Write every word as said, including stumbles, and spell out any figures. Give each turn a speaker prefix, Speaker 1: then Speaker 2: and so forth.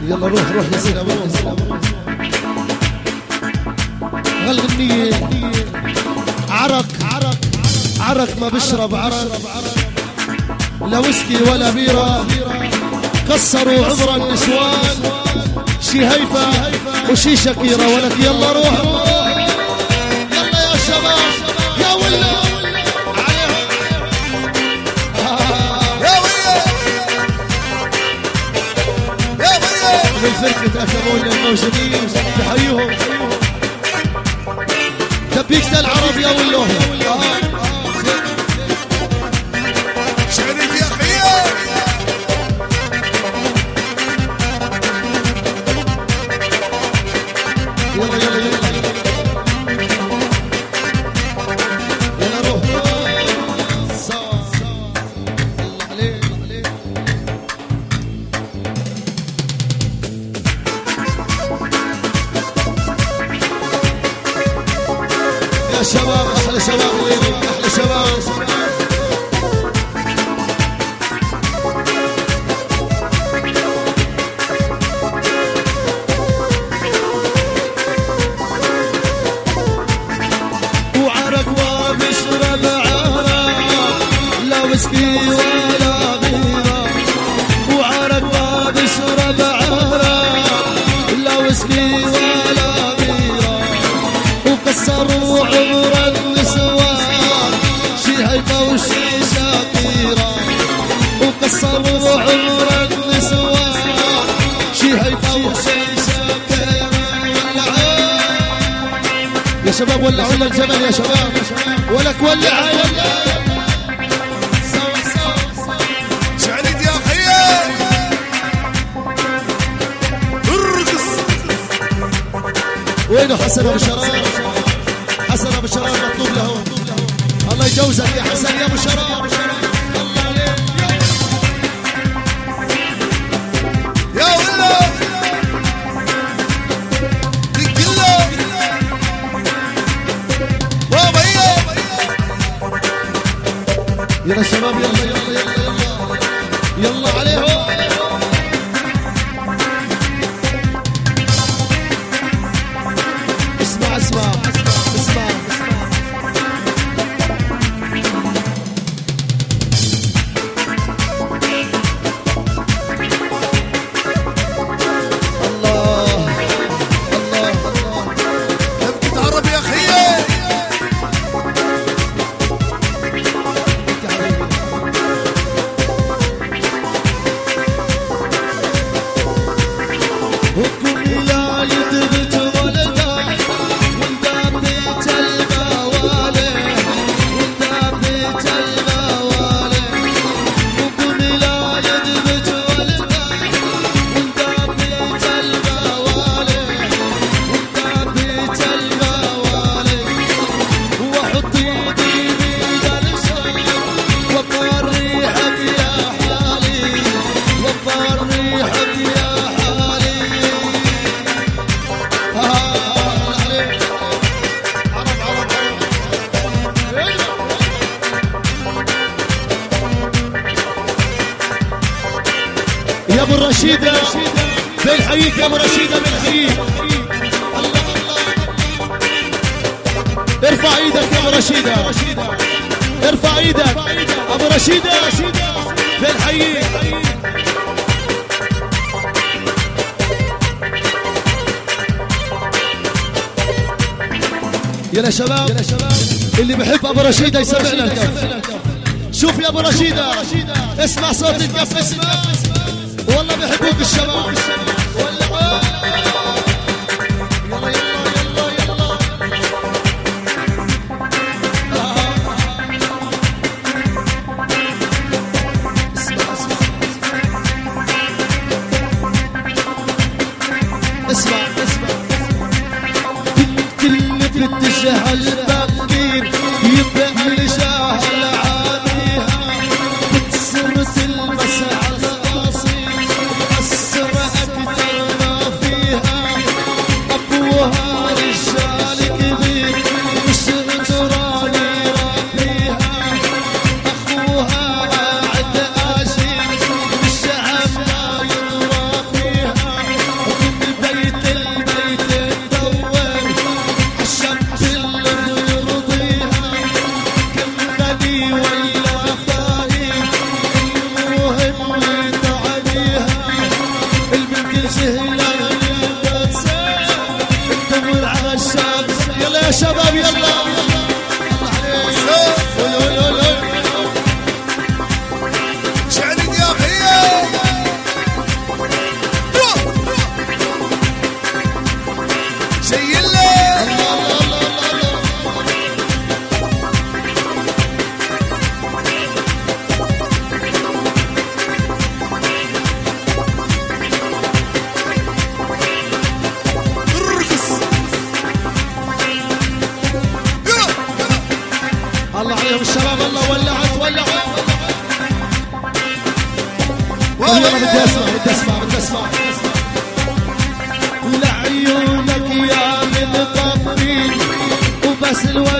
Speaker 1: يلا روح روح يا سيدي روح. هالغنية عرق عرق عرق ما بشرب عرق، لا ويسكي ولا بيرة، كسروا عمر النسوان، شي هيفا وشي شكيرة ولك. يلا روح روح يلا يا شباب يا ولا
Speaker 2: يا ويا يا ويا
Speaker 1: من فرقة أكمون الموسمين تحييهم تبيكة العرب يا ولوه.
Speaker 2: شريف يا خيار
Speaker 1: يلا يلا يلا يلا روح صار الله عليك عليك. يا شباب احلى شباب وينك احلى شباب. ويسكي ولا بيرة وعرق ما بشرب عرق، لا ويسكي ولا بيرة، وكسروا عمر النسوان، شي هيفا وشي شاكيرة، وكسروا عمر النسوان، شي هيفا وشي شاكيرة. يا شباب ولعوا لنا الجمل يا شباب ولك ولع ولع. وينه حسن ابو شرار؟ حسن ابو شرار مطلوب له. الله يجوزك يا حسن يا ابو شرار. الله عليك
Speaker 2: يا ولا كله بابا
Speaker 1: يلا شباب يلا يلا يلا يلا يلا عليهم. اسمع اسمع اسمع الله الله
Speaker 2: تبكي تعرب يا خيي.
Speaker 1: حكم لا يدبت ولدك وندبت البوالي وندبت البوالي. حكم لا يدبت ولدك وندبت البوالي وندبت البوالي. وحط يدي بيد الشام وطار ريحك يا حالي وطار ريحك يا حالي. يا ابو الرشيدة بنحييك يا ابو رشيدة بنحييك. ارفع ايدك يا ابو رشيدة ارفع ايدك ابو رشيدة بنحييك. يلا شباب اللي بحب ابو رشيدة يسمع لنا الكف. شوف يا ابو رشيدة اسمع صوت الكف اسمع والله بحبوك الشباب. والله يلا يلا يلا يلا اسمع اسمع اسمع اسمع. كل بتتجه البكير يبقى لجاه العاديها بتسرت المسعى القصير أسر أكتر ما فيها. أبوها رجال كبير مش قدران يربيها. أخوها قاعد أجير مش عم لا يضرى فيها. طيب يلا بدي اسمع بدي اسمع بدي اسمع لعيونك يا من طفي وبس الوقت